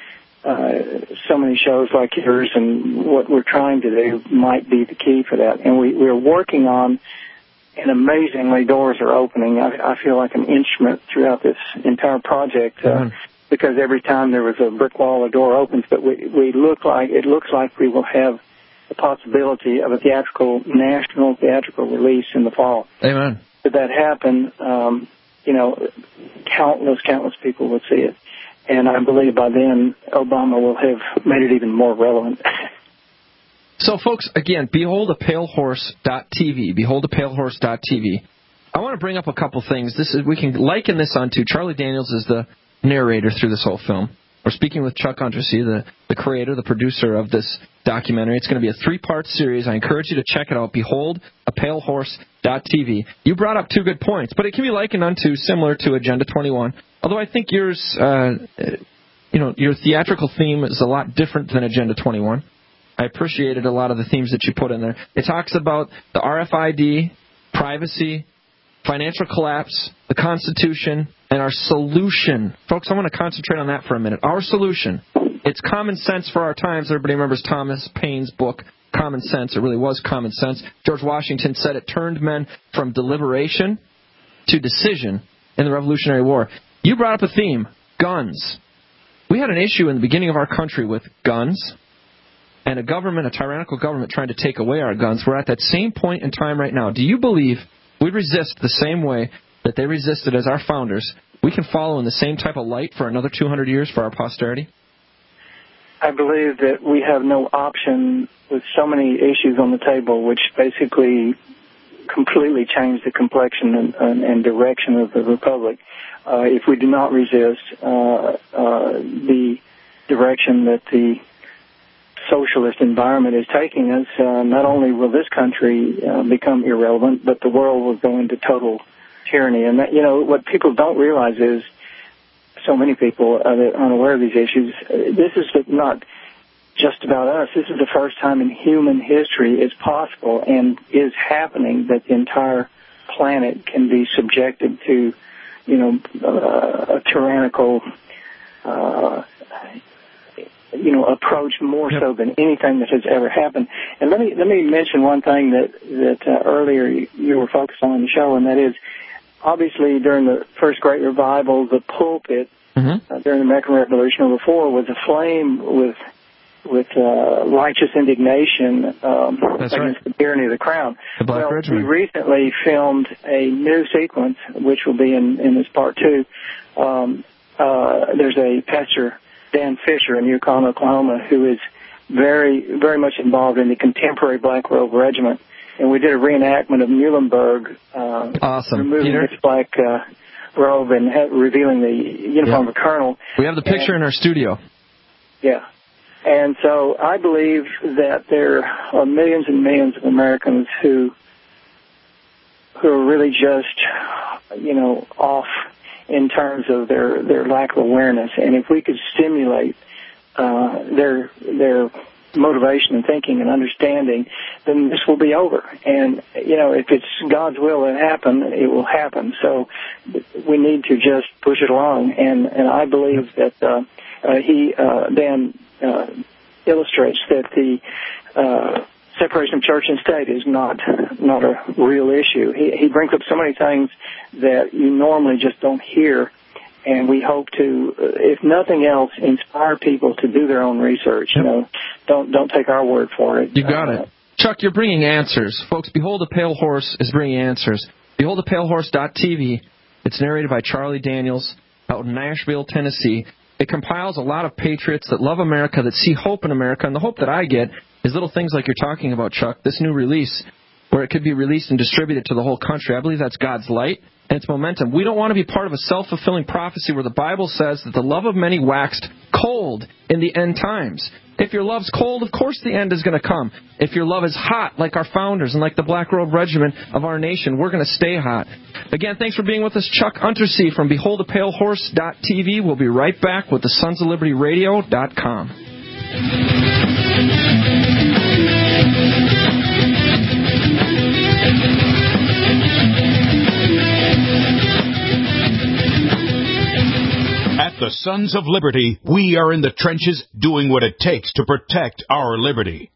uh, so many shows like yours and what we're trying to do might be the key for that. And we, we're working on, and amazingly, doors are opening. I, I feel like an instrument throughout this entire project uh, mm-hmm. because every time there was a brick wall, a door opens. But we, we look like it looks like we will have the possibility of a theatrical, national theatrical release in the fall. Amen. Should that happen, um, you know, countless, countless people would see it. and I believe by then Obama will have made it even more relevant. So, folks, again, behold a pale horse dot t v, behold a pale horse dot t v. I want to bring up a couple things. This is we can liken this onto Charlie Daniels is the narrator through this whole film. We're speaking with Chuck Untersee, the, the creator, the producer of this documentary. It's going to be a three-part series. I encourage you to check it out, behold a pale horse dot t v. You brought up two good points, but it can be likened unto similar to Agenda twenty-one, although I think yours, uh, you know, your theatrical theme is a lot different than Agenda twenty-one. I appreciated a lot of the themes that you put in there. It talks about the R F I D, privacy, financial collapse, the Constitution, and our solution. Folks, I want to concentrate on that for a minute. Our solution. It's common sense for our times. Everybody remembers Thomas Paine's book, Common Sense. It really was common sense. George Washington said it turned men from deliberation to decision in the Revolutionary War. You brought up a theme, guns. We had an issue in the beginning of our country with guns and a government, a tyrannical government, trying to take away our guns. We're at that same point in time right now. Do you believe we'd resist the same way that they resisted as our founders? We can follow in the same type of light for another two hundred years for our posterity? I believe that we have no option with so many issues on the table, which basically completely change the complexion and, and, and direction of the Republic. Uh, if we do not resist uh, uh, the direction that the socialist environment is taking us, uh, not only will this country uh, become irrelevant, but the world will go into total tyranny. And that, you know, what people don't realize is, so many people uh, that are unaware of these issues, uh, this is not just about us. This is the first time in human history it's possible and is happening that the entire planet can be subjected to, you know, uh, a tyrannical uh you know, approach more yep. so than anything that has ever happened. And let me let me mention one thing that that uh, earlier you, you were focused on in the show, and that is obviously during the first Great Revival, the pulpit mm-hmm. uh, during the American Revolution or before was aflame with with uh, righteous indignation um, against right. the tyranny of the crown. The Black well, Regiment. We recently filmed a new sequence, which will be in, in this part two. Um, uh, there's a pastor, Dan Fisher in Yukon, Oklahoma, who is very, very much involved in the contemporary Black Robe Regiment. And we did a reenactment of Muhlenberg uh, awesome. removing Peter? his black uh, robe and ha- revealing the uniform yeah. of a colonel. We have the picture and, in our studio. Yeah. And so I believe that there are millions and millions of Americans who who are really just, you know, off in terms of their, their lack of awareness. And if we could stimulate uh, their their motivation and thinking and understanding, then this will be over. And, you know, if it's God's will to happen, it will happen. So we need to just push it along. And, and I believe that uh, uh, he, uh, Dan, uh, illustrates that the uh, separation of church and state is not not a real issue. He, he brings up so many things that you normally just don't hear, and we hope to, if nothing else, inspire people to do their own research. You know, don't don't take our word for it. You got uh, it. Chuck, you're bringing answers. Folks, Behold a Pale Horse is bringing answers. behold a pale horse dot t v. It's narrated by Charlie Daniels out in Nashville, Tennessee. It compiles a lot of patriots that love America, that see hope in America, and the hope that I get is little things like you're talking about, Chuck, this new release, where it could be released and distributed to the whole country. I believe that's God's light and its momentum. We don't want to be part of a self-fulfilling prophecy where the Bible says that the love of many waxed cold in the end times. If your love's cold, of course the end is going to come. If your love is hot, like our founders and like the Black Robe Regiment of our nation, we're going to stay hot. Again, thanks for being with us, Chuck Untersee from behold a pale horse dot t v. We'll be right back with the Sons of Liberty Radio dot com. At the Sons of Liberty, we are in the trenches doing what it takes to protect our liberty.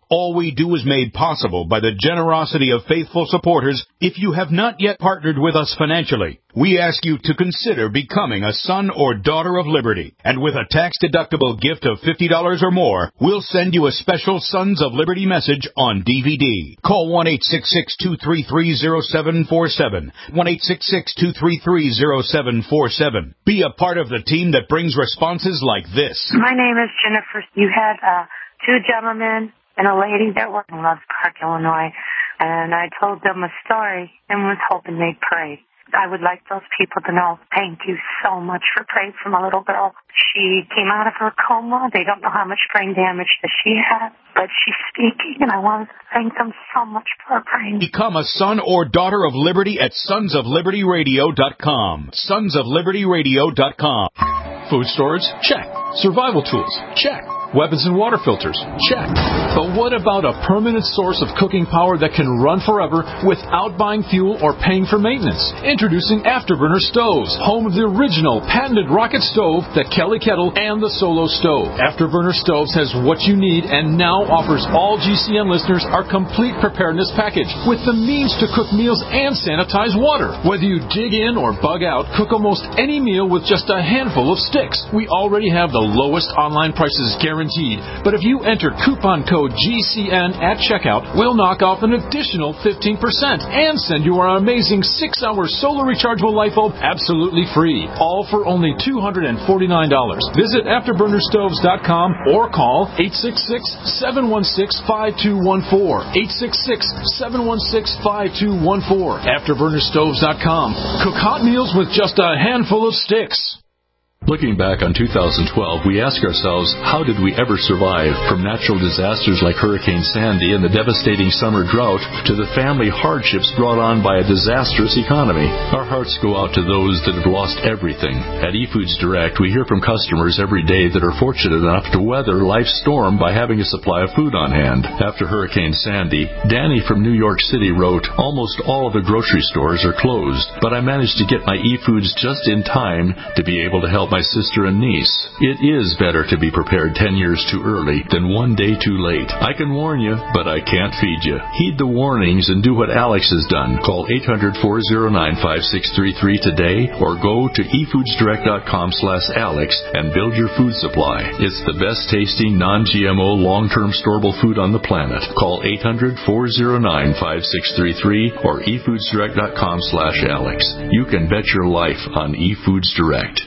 All we do is made possible by the generosity of faithful supporters. If you have not yet partnered with us financially, we ask you to consider becoming a son or daughter of Liberty. And with a tax-deductible gift of fifty dollars or more, we'll send you a special Sons of Liberty message on D V D. Call one eight six six, two three three, zero seven four seven. one eight six six, two three three, zero seven four seven. Be a part of the team that brings responses like this. My name is Jennifer. You had uh, two gentlemen and a lady that were in Loves Park, Illinois, and I told them a story and was hoping they'd pray. I would like those people to know, thank you so much for praying for my little girl. She came out of her coma. They don't know how much brain damage that she had, but she's speaking, and I want to thank them so much for praying. Become a son or daughter of Liberty at sons of liberty radio dot com. sons of liberty radio dot com. Food storage? Check. Survival tools? Check. Weapons and water filters? Check. But what about a permanent source of cooking power that can run forever without buying fuel or paying for maintenance? Introducing Afterburner Stoves, home of the original patented rocket stove, the Kelly Kettle, and the Solo Stove. Afterburner Stoves has what you need and now offers all G C N listeners our complete preparedness package with the means to cook meals and sanitize water. Whether you dig in or bug out, cook almost any meal with just a handful of sticks. We already have the lowest online prices guaranteed. Guaranteed. But if you enter coupon code G C N at checkout, we'll knock off an additional fifteen percent and send you our amazing six hour solar rechargeable light bulb absolutely free. All for only two hundred forty-nine dollars. Visit afterburner stoves dot com or call eight six six, seven one six, five two one four. eight six six, seven one six, five two one four. afterburner stoves dot com. Cook hot meals with just a handful of sticks. Looking back on two thousand twelve, we ask ourselves, how did we ever survive? From natural disasters like Hurricane Sandy and the devastating summer drought to the family hardships brought on by a disastrous economy. Our hearts go out to those that have lost everything. At eFoods Direct, we hear from customers every day that are fortunate enough to weather life's storm by having a supply of food on hand. After Hurricane Sandy, Danny from New York City wrote, almost all of the grocery stores are closed, but I managed to get my eFoods just in time to be able to help my sister and niece. It is better to be prepared ten years too early than one day too late. I can warn you, but I can't feed you. Heed the warnings and do what Alex has done. Call eight hundred, four oh nine, five six three three today or go to e foods direct dot com slash Alex and build your food supply. It's the best tasting non-G M O long-term storable food on the planet. Call eight hundred, four oh nine, five six three three or e foods direct dot com slash Alex. You can bet your life on eFoods Direct.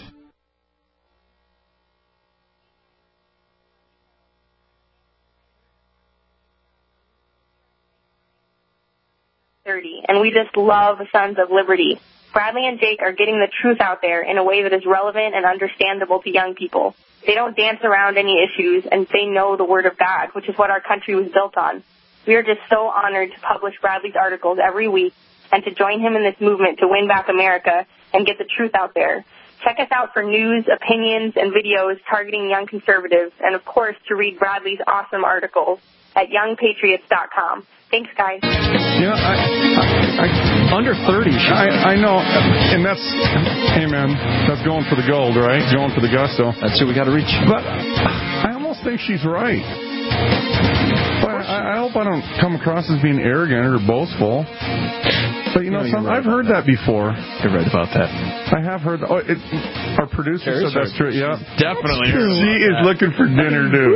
And we just love Sons of Liberty. Bradley and Jake are getting the truth out there in a way that is relevant and understandable to young people. They don't dance around any issues, and they know the Word of God, which is what our country was built on. We are just so honored to publish Bradley's articles every week and to join him in this movement to win back America and get the truth out there. Check us out for news, opinions, and videos targeting young conservatives, and, of course, to read Bradley's awesome articles at young patriots dot com. Thanks, guys. You know, I, I, I under thirty. I, I know, and that's, hey man, that's going for the gold, right? Going for the gusto. That's who we got to reach. But I almost think she's right. But I, I hope I don't come across as being arrogant or boastful. But you know, you know some, right I've heard that. that before. You're right about that. I have heard. Oh, it, our producer Carrie's said that's true. Yeah, definitely. She is that. looking for dinner, dude.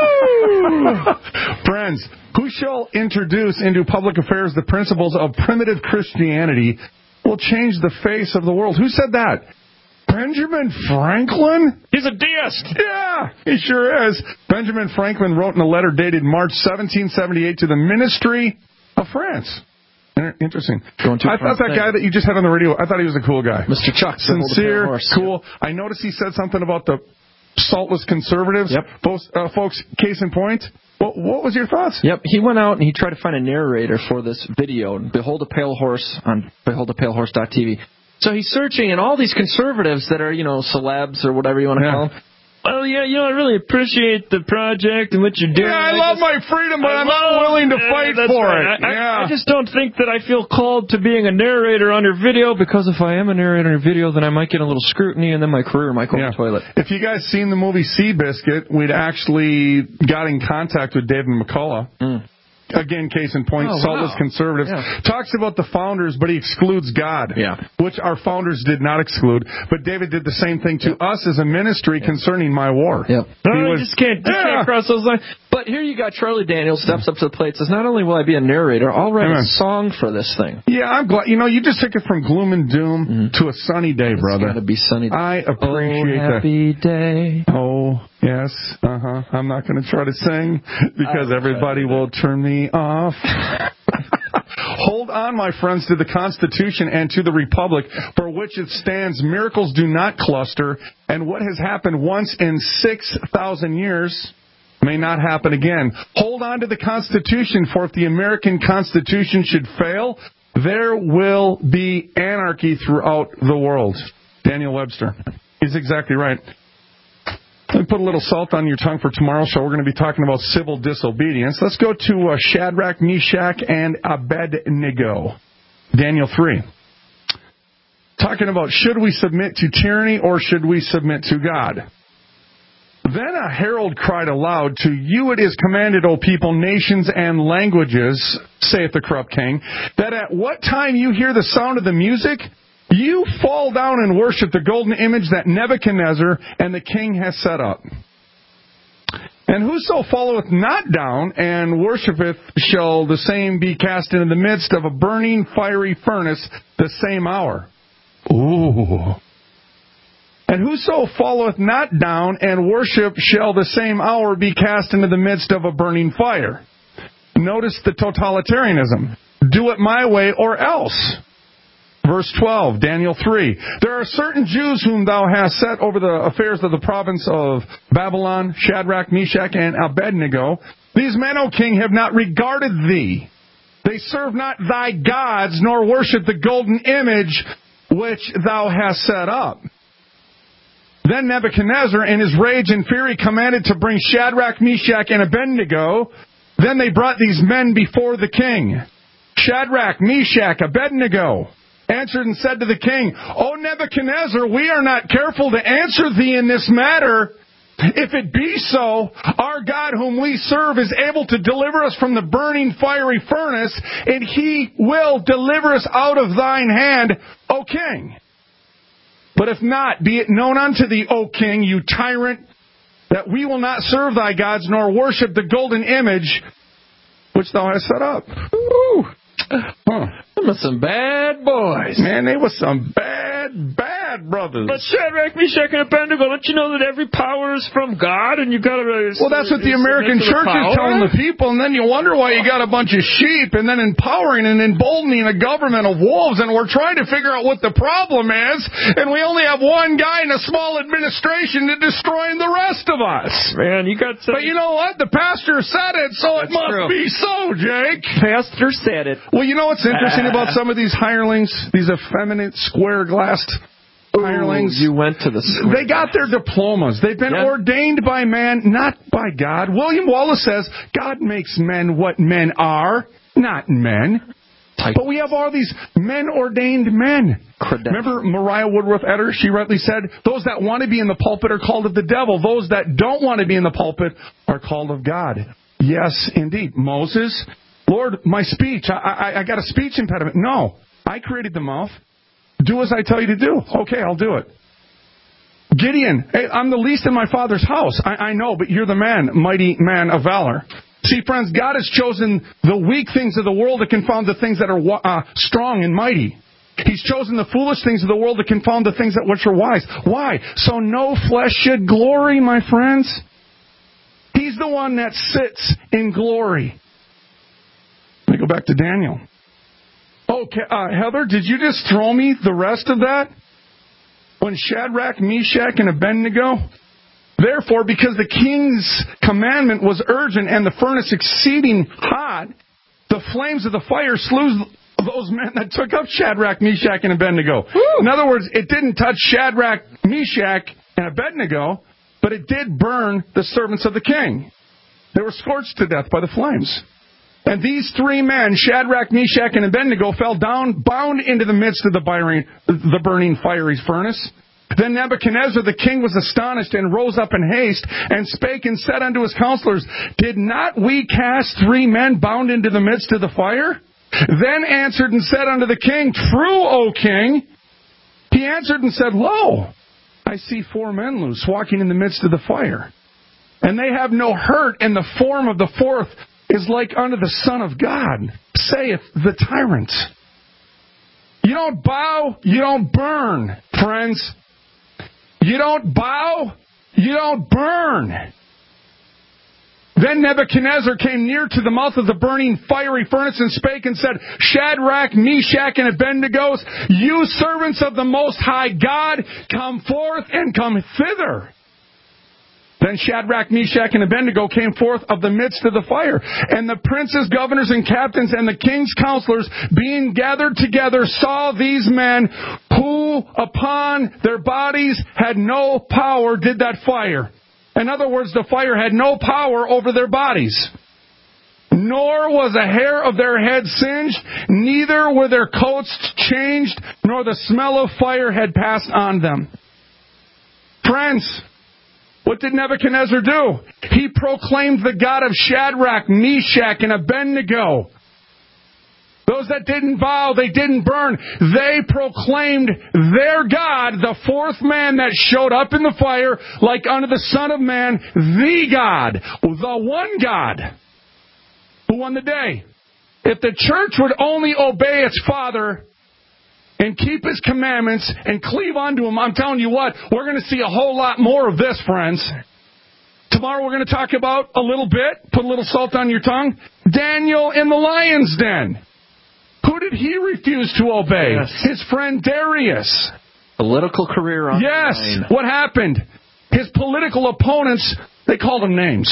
Friends, who shall introduce into public affairs the principles of primitive Christianity will change the face of the world? Who said that? Benjamin Franklin? He's a deist. Yeah, he sure is. Benjamin Franklin wrote in a letter dated March seventeen seventy-eight to the Ministry of France. Interesting. Going too I thought that thing. guy that you just had on the radio, I thought he was a cool guy. Mister Chuck. Sincere, cool. I noticed he said something about the saltless conservatives. Yep. Folks, uh, folks, case in point. What, what was your thoughts? Yep. He went out and he tried to find a narrator for this video. Behold a Pale Horse on behold a pale horse dot t v. So he's searching, and all these conservatives that are, you know, celebs or whatever you want to yeah. call them, well, yeah, you know, I really appreciate the project and what you're doing. Yeah, I, I love just, my freedom, but I I'm love, not willing to uh, fight that's for right. it. I, yeah. I, I just don't think that I feel called to being a narrator on your video, because if I am a narrator on your video, then I might get a little scrutiny, and then my career might go yeah. in the toilet. If you guys seen the movie Seabiscuit, we'd actually got in contact with David McCullough. Mm. Again, case in point, oh, Saltless wow. Conservatives. Yeah. Talks about the founders, but he excludes God, yeah. which our founders did not exclude. But David did the same thing to yeah. us as a ministry yeah. concerning my war. Yeah. No, he no, was, you just can't, you yeah. can't cross those lines. But here you got Charlie Daniels steps up to the plate, says, not only will I be a narrator, I'll write Amen. a song for this thing. Yeah, I'm glad. You know, you just took it from gloom and doom mm-hmm. to a sunny day, it's brother. It's got to be sunny day. I appreciate oh, happy that. day. Oh, yes. Uh-huh. I'm not going to try to sing because everybody will turn me off. Hold on, my friends, to the Constitution and to the Republic for which it stands. Miracles do not cluster, and what has happened once in six thousand years may not happen again. Hold on to the Constitution, for if the American Constitution should fail, there will be anarchy throughout the world. Daniel Webster. He's exactly right. Let me put a little salt on your tongue for tomorrow's show. We're going to be talking about civil disobedience. Let's go to uh, Shadrach, Meshach, and Abednego. Daniel three. Talking about should we submit to tyranny or should we submit to God? Then a herald cried aloud, to you it is commanded, O people, nations, and languages, saith the corrupt king, that at what time you hear the sound of the music, you fall down and worship the golden image that Nebuchadnezzar and the king has set up. And whoso followeth not down and worshipeth shall the same be cast into the midst of a burning fiery furnace the same hour. Ooh. And whoso followeth not down and worship shall the same hour be cast into the midst of a burning fire. Notice the totalitarianism. Do it my way or else. Verse twelve, Daniel three. There are certain Jews whom thou hast set over the affairs of the province of Babylon, Shadrach, Meshach, and Abednego. These men, O king, have not regarded thee. They serve not thy gods, nor worship the golden image which thou hast set up. Then Nebuchadnezzar, in his rage and fury, commanded to bring Shadrach, Meshach, and Abednego. Then they brought these men before the king. Shadrach, Meshach, Abednego answered and said to the king, O Nebuchadnezzar, we are not careful to answer thee in this matter. If it be so, our God whom we serve is able to deliver us from the burning fiery furnace, and he will deliver us out of thine hand, O king. But if not, be it known unto thee, O king, you tyrant, that we will not serve thy gods, nor worship the golden image which thou hast set up. Ooh. Huh. Them are some bad boys. Man, they were some bad, bad brothers. But Shadrach, Meshach, and Abednego, don't you know that every power is from God, and you've got to... Uh, well, that's what the American church is telling the people, and then you wonder why you got a bunch of sheep, and then empowering and emboldening a government of wolves, and we're trying to figure out what the problem is, and we only have one guy in a small administration to destroying the rest of us. Man, you got to... But you know what? The pastor said it, so it must true. be so, Jake. Pastor said it. Well, you know what's interesting about some of these hirelings, these effeminate, square-glassed hirelings? Ooh, you went to the square. They got their diplomas. They've been yeah. ordained by man, not by God. William Wallace says, God makes men what men are, not men. Type. But we have all these men-ordained men. Remember Mariah Woodworth Etter? She rightly said, those that want to be in the pulpit are called of the devil. Those that don't want to be in the pulpit are called of God. Yes, indeed. Moses... Lord, my speech, I, I, I got a speech impediment. No, I created the mouth. Do as I tell you to do. Okay, I'll do it. Gideon, hey, I'm the least in my father's house. I, I know, but you're the man, mighty man of valor. See, friends, God has chosen the weak things of the world to confound the things that are uh, strong and mighty. He's chosen the foolish things of the world to confound the things that which are wise. Why? So no flesh should glory, my friends. He's the one that sits in glory. Let me go back to Daniel. Okay, uh, Heather, did you just throw me the rest of that? When Shadrach, Meshach, and Abednego? Therefore, because the king's commandment was urgent and the furnace exceeding hot, the flames of the fire slew those men that took up Shadrach, Meshach, and Abednego. Woo! In other words, it didn't touch Shadrach, Meshach, and Abednego, but it did burn the servants of the king. They were scorched to death by the flames. And these three men, Shadrach, Meshach, and Abednego, fell down, bound into the midst of the burning, the burning fiery furnace. Then Nebuchadnezzar the king was astonished and rose up in haste and spake and said unto his counselors, Did not we cast three men bound into the midst of the fire? Then answered and said unto the king, True, O king. He answered and said, Lo, I see four men loose, walking in the midst of the fire. And they have no hurt, and the form of the fourth is like unto the Son of God, saith the tyrant. You don't bow, you don't burn, friends. You don't bow, you don't burn. Then Nebuchadnezzar came near to the mouth of the burning fiery furnace and spake and said, Shadrach, Meshach, and Abednego, you servants of the Most High God, come forth and come thither. Then Shadrach, Meshach, and Abednego came forth of the midst of the fire. And the princes, governors, and captains, and the king's counselors, being gathered together, saw these men who upon their bodies had no power, did that fire. In other words, the fire had no power over their bodies. Nor was a hair of their head singed, neither were their coats changed, nor the smell of fire had passed on them. Friends, what did Nebuchadnezzar do? He proclaimed the God of Shadrach, Meshach, and Abednego. Those that didn't bow, they didn't burn. They proclaimed their God, the fourth man that showed up in the fire, like unto the Son of Man, the God, the one God, who won the day. If the church would only obey its Father and keep His commandments and cleave unto Him, I'm telling you what, we're going to see a whole lot more of this, friends. Tomorrow we're going to talk about a little bit, put a little salt on your tongue, Daniel in the lion's den. Who did he refuse to obey? Yes. His friend Darius. Political career on Yes. the line. What happened? His political opponents, they called him names.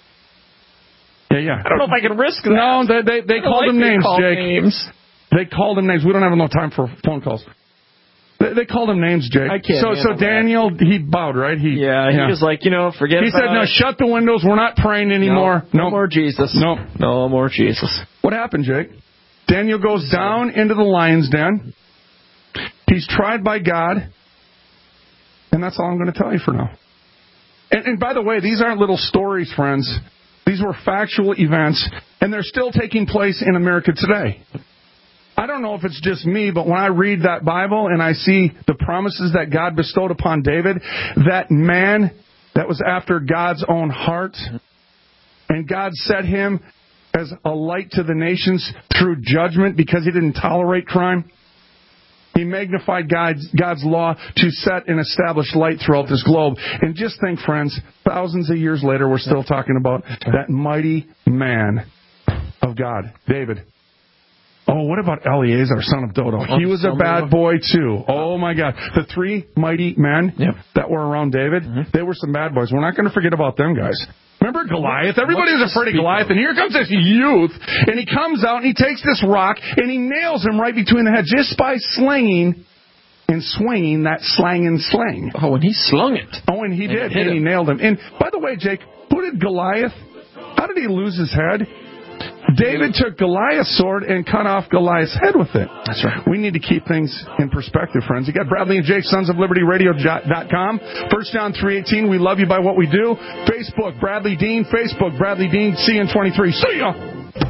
Yeah, yeah. I don't know if I can risk that. No, they they, they called like him names, call Jake. Names. They called him names. We don't have enough time for phone calls. They, they called him names, Jake. I can't so so Daniel, that. he bowed, right? He Yeah, he yeah. was like, you know, forget He about said, no, it. shut the windows. We're not praying anymore. No, no nope. more Jesus. No. No more Jesus. What happened, Jake? Daniel goes down into the lion's den. He's tried by God. And that's all I'm going to tell you for now. And, and by the way, these aren't little stories, friends. These were factual events, and they're still taking place in America today. I don't know if it's just me, but when I read that Bible and I see the promises that God bestowed upon David, that man that was after God's own heart, and God set him as a light to the nations through judgment because he didn't tolerate crime. He magnified God's, God's law to set and establish light throughout this globe. And just think, friends, thousands of years later, we're still talking about that mighty man of God, David. Oh, what about Eleazar, son of Dodo? He was a bad boy, too. Oh, my God. The three mighty men yep. that were around David, mm-hmm. they were some bad boys. We're not going to forget about them, guys. Remember Goliath? Everybody was afraid of Goliath, and here comes this youth, and he comes out, and he takes this rock, and he nails him right between the head just by slinging and swinging that slang and sling. Oh, and he slung it. Oh, and he and did, and he nailed him. And by the way, Jake, who did Goliath? How did he lose his head? David took Goliath's sword and cut off Goliath's head with it. That's right. We need to keep things in perspective, friends. You got Bradley and Jake, Sons of Liberty Radio dot com. First John three eighteen, we love you by what we do. Facebook, Bradley Dean. Facebook, Bradley Dean, C N twenty-three. See ya!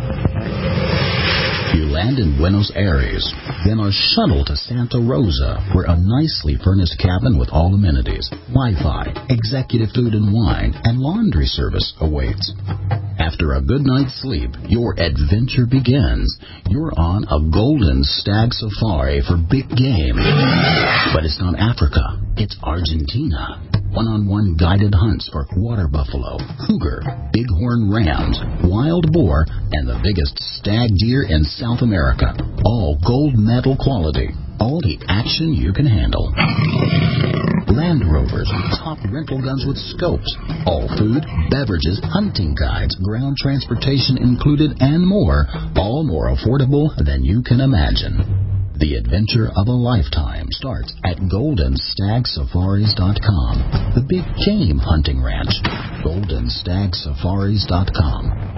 You land in Buenos Aires, then are shuttled to Santa Rosa, where a nicely furnished cabin with all amenities, Wi-Fi, executive food and wine, and laundry service awaits. After a good night's sleep, your adventure begins. You're on a golden stag safari for big game. But it's not Africa, it's Argentina. One-on-one guided hunts for water buffalo, cougar, bighorn rams, wild boar, and the biggest stag deer in South America. All gold medal quality. All the action you can handle. Land Rovers, top rental guns with scopes. All food, beverages, hunting guides, ground transportation included, and more. All more affordable than you can imagine. The adventure of a lifetime starts at golden stag safaris dot com, the big game hunting ranch. golden stag safaris dot com.